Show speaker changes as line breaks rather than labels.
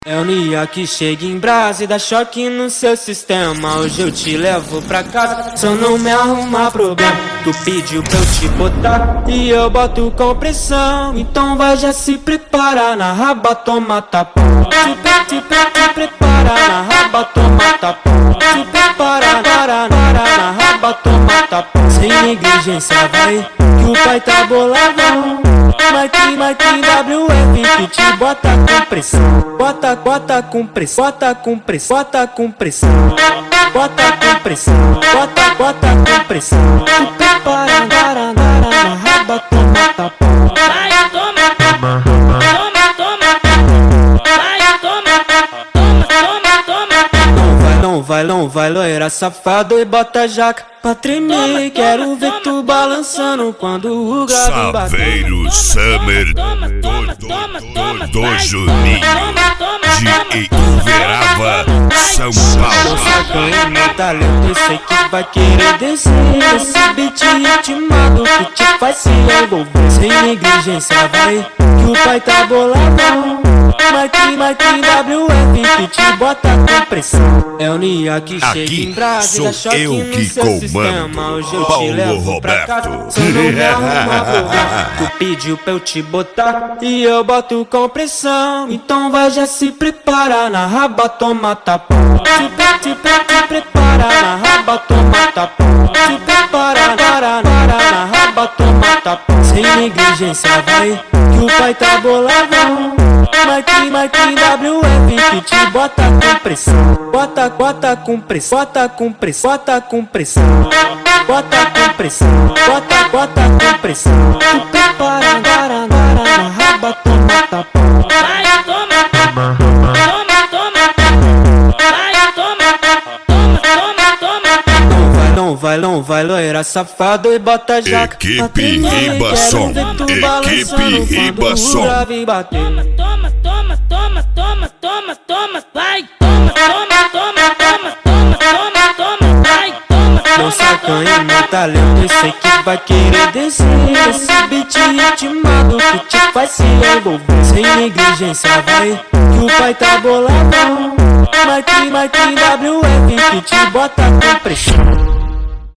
É o Nia que chega em brasa e dá choque no seu sistema. Hoje eu te levo pra casa, só não me arrumar problema. Tu pediu pra eu te botar e eu boto com pressão. Então vai já se preparar, na raba toma tapão. Te prepara, na raba toma tapão. Te prepara, na raba toma tapão. Sem negligência vai, que o pai tá boladão. Mike WF que te bota com pressão. Bota com pressão, bota com pressão, bota com pressão. Bota com pressão, bota com pressão. Tu prepara, na raba toma tapão.
Vai, toma, toma, toma, toma. Vai, toma, toma.
Não vai, loira safado e bota jaca pra tremer. Quero ver tu balançando quando o grave bater.
Saveiro Summer do Juninho de Uberaba, São Paulo.
Sacanha meu talento, eu sei que vai querer descer. Esse beat ritmado que te faz se envolver. Sem negligência vai, que o pai tá boladão. Mike WF que te bota com pressão. É o Nia que chega em brasa e dá choque no seu sistema. Hoje eu te levo pra casa, só não me arrumar problema. Tu pediu pra eu te botar e eu boto com pressão. Então vai já se preparar, na raba toma tapão. Te prepara, na raba toma tapão. Te prepara, na raba toma tapão. Sem negligência vai, que o pai tá boladão. Mike WF que te bota com pressão. Bota com pressão, bota com pressão, bota com pressão. Bota com pressão, bota com pressão. Tu prepara, na raba toma tapão.
Vai, toma, toma, toma. Vai, toma, toma.
Não vai, loira safado e bota jaca.
Equipe Ribasson, equipe Ribasson.
Toma, toma, toma, toma, toma, toma. Vai, toma, toma, toma, toma, toma, toma, toma. Vai, toma,
Meu sacanha meu talento, eu sei que vai querer descer. Esse beat ritmado que te faz se envolver. Sem negligência vai, que o pai tá boladão. Mike WF que te bota com pressão.